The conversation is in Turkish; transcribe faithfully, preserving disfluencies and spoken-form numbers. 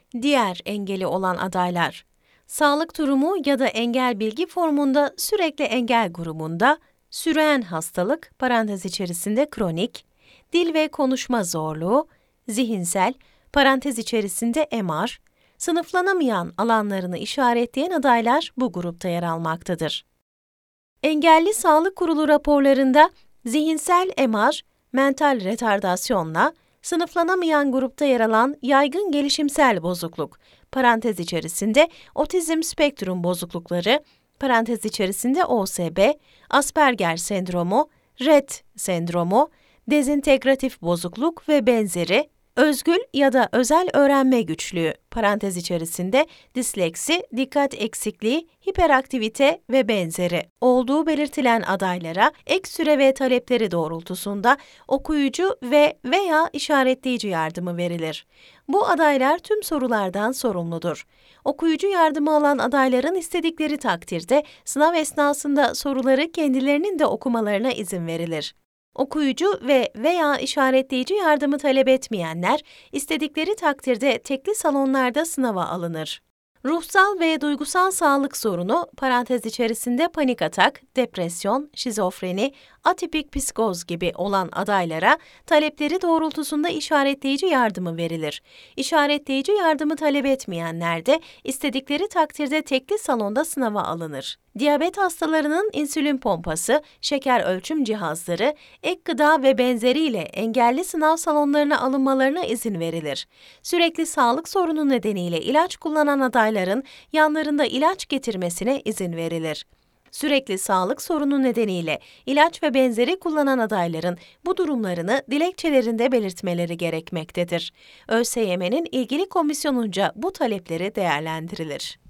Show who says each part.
Speaker 1: Diğer engeli olan adaylar: sağlık durumu ya da engel bilgi formunda sürekli engel grubunda, süren hastalık parantez içerisinde kronik, dil ve konuşma zorluğu, zihinsel parantez içerisinde M R, sınıflanamayan alanlarını işaretleyen adaylar bu grupta yer almaktadır. Engelli Sağlık Kurulu raporlarında zihinsel M R, mental retardasyonla, sınıflanamayan grupta yer alan yaygın gelişimsel bozukluk, parantez içerisinde otizm spektrum bozuklukları, parantez içerisinde O S B, Asperger sendromu, Rett sendromu, dezintegratif bozukluk ve benzeri, özgül ya da özel öğrenme güçlüğü, parantez içerisinde disleksi, dikkat eksikliği, hiperaktivite ve benzeri olduğu belirtilen adaylara ek süre ve talepleri doğrultusunda okuyucu ve veya işaretleyici yardımı verilir. Bu adaylar tüm sorulardan sorumludur. Okuyucu yardımı alan adayların istedikleri takdirde sınav esnasında soruları kendilerinin de okumalarına izin verilir. Okuyucu ve veya işaretleyici yardımı talep etmeyenler, istedikleri takdirde tekli salonlarda sınava alınır. Ruhsal ve duygusal sağlık sorunu, parantez içerisinde panik atak, depresyon, şizofreni, atipik psikoz gibi olan adaylara talepleri doğrultusunda işaretleyici yardımı verilir. İşaretleyici yardımı talep etmeyenler de istedikleri takdirde tekli salonda sınava alınır. Diyabet hastalarının insülin pompası, şeker ölçüm cihazları, ek gıda ve benzeriyle engelli sınav salonlarına alınmalarına izin verilir. Sürekli sağlık sorunu nedeniyle ilaç kullanan adayların yanlarında ilaç getirmesine izin verilir. Sürekli sağlık sorunu nedeniyle ilaç ve benzeri kullanan adayların bu durumlarını dilekçelerinde belirtmeleri gerekmektedir. ÖSYM'nin ilgili komisyonunca bu talepleri değerlendirilir.